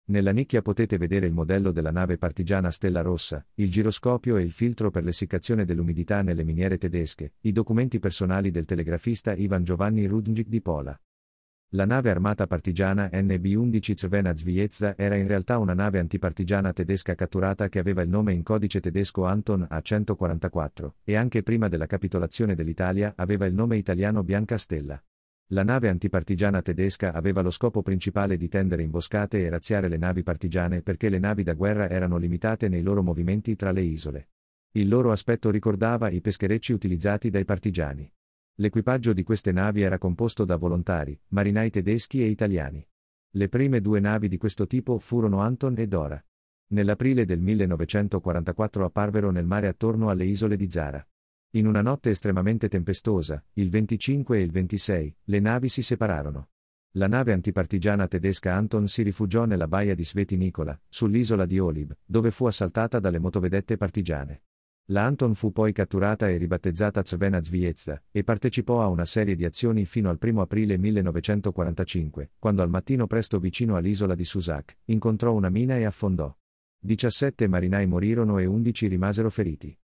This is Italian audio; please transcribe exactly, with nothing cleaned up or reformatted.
Nella nicchia potete vedere il modello della nave partigiana Stella Rossa, il giroscopio e il filtro per l'essiccazione dell'umidità nelle miniere tedesche, i documenti personali del telegrafista Ivan Giovanni Rudnjik di Pola. La nave armata partigiana N B undici Crvena Zvezda era in realtà una nave antipartigiana tedesca catturata che aveva il nome in codice tedesco Anton A centoquarantaquattro, e anche prima della capitolazione dell'Italia aveva il nome italiano Bianca Stella. La nave antipartigiana tedesca aveva lo scopo principale di tendere imboscate e razziare le navi partigiane perché le navi da guerra erano limitate nei loro movimenti tra le isole. Il loro aspetto ricordava i pescherecci utilizzati dai partigiani. L'equipaggio di queste navi era composto da volontari, marinai tedeschi e italiani. Le prime due navi di questo tipo furono Anton e Dora. Nell'aprile del millenovecentoquarantaquattro apparvero nel mare attorno alle isole di Zara. In una notte estremamente tempestosa, il venticinque e il ventisei, le navi si separarono. La nave antipartigiana tedesca Anton si rifugiò nella baia di Sveti Nikola, sull'isola di Olib, dove fu assaltata dalle motovedette partigiane. La Anton fu poi catturata e ribattezzata Crvena Zvezda, e partecipò a una serie di azioni fino al primo aprile millenovecentoquarantacinque, quando al mattino presto vicino all'isola di Susak, incontrò una mina e affondò. diciassette marinai morirono e undici rimasero feriti.